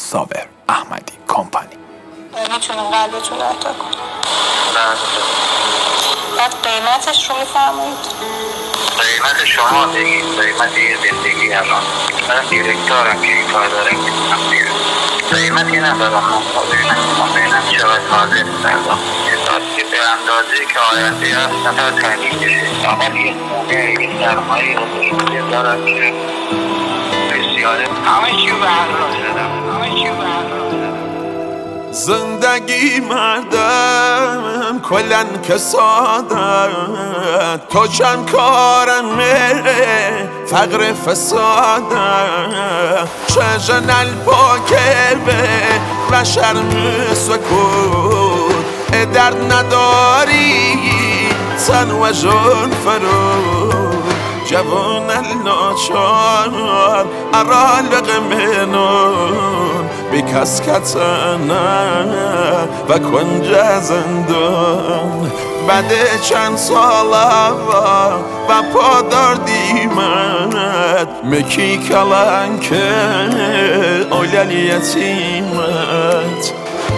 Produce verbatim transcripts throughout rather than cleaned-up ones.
صابر احمدی کمپانی. میتونیم قلبتون رو عطا کنیم. بعد قیمتش رو میفرمایید؟ قیمت شما بگید، قیمت یه زندگی الان من دیرکتارم که این کار دارم میکنم دیگه قیمتی ندارم من بینم چقدر حاضر کردم راستی به اندازه که آینده هست نفر تعلیق بشه اما یه خونه یه سرمایه رو دارم که بسیاره همه چی رو برراه زدم همه چی رو برراه زدم. زندگی مردم کلن کسادت تو چند کارمه فقر فسادت چه جنل پاکه و شرم سکوت درد نداری تن و جان فرود جوان الناچار ارال بغمنون بکس کتنه و کنج زندان بعد چند ساله و پادار دیمت مکی کلنک اولل یتیمت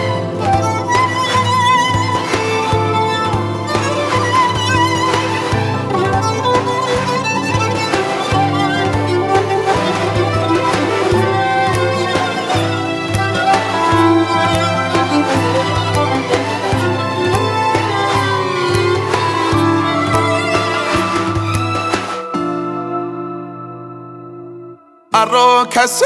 ارا کسی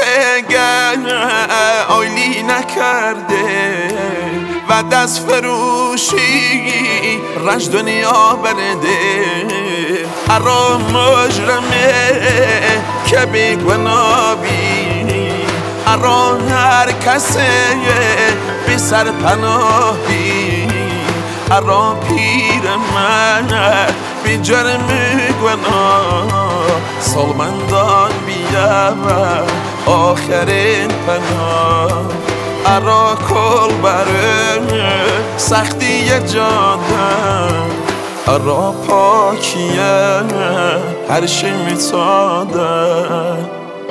آیلی نکرده و دست فروشی رنج دنیا برده ارا مجرمه که بی گناه بی ارا هر کسی بی سر پناهی ارا پیر من بی جرم گناه سالمندان بیاور آخرین پناه ارا کل بره سختی جادن ارا پاکیه هر شی میتادن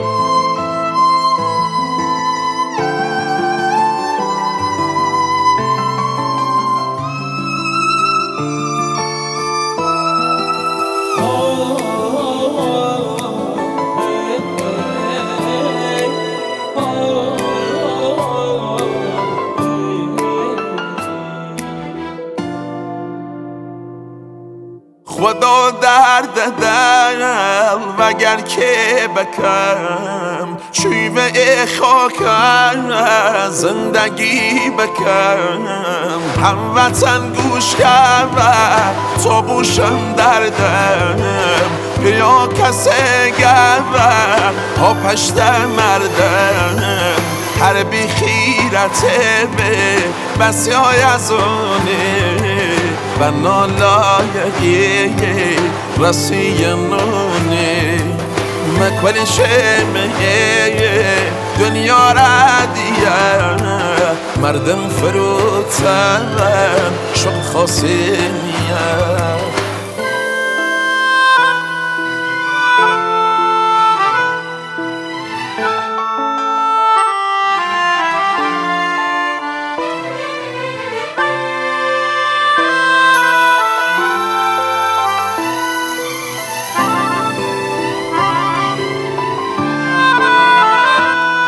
خدا درد دل وگر که بکم شیوه خاکم زندگی بکم هموطن گوش کرد تا بوشم دردم بیا کسی گرد ها پشت مردم هر بی خیرته به بسی های از اونه و نالایه رسی نونه مکولی شمه دنیا را دیه مردم فروتن شد خاصیه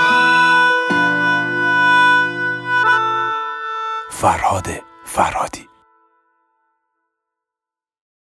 فرهاد فرهادی.